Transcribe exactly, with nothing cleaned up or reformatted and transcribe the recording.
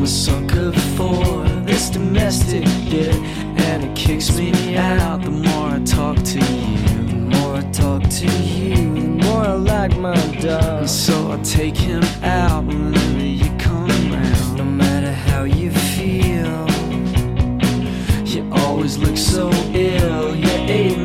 sucker for this domestic bit, and it kicks me out the more I talk to you. The more I talk to you, the more I like my dog. And so I take him out whenever you come around. No matter how you feel, you always look so ill. You're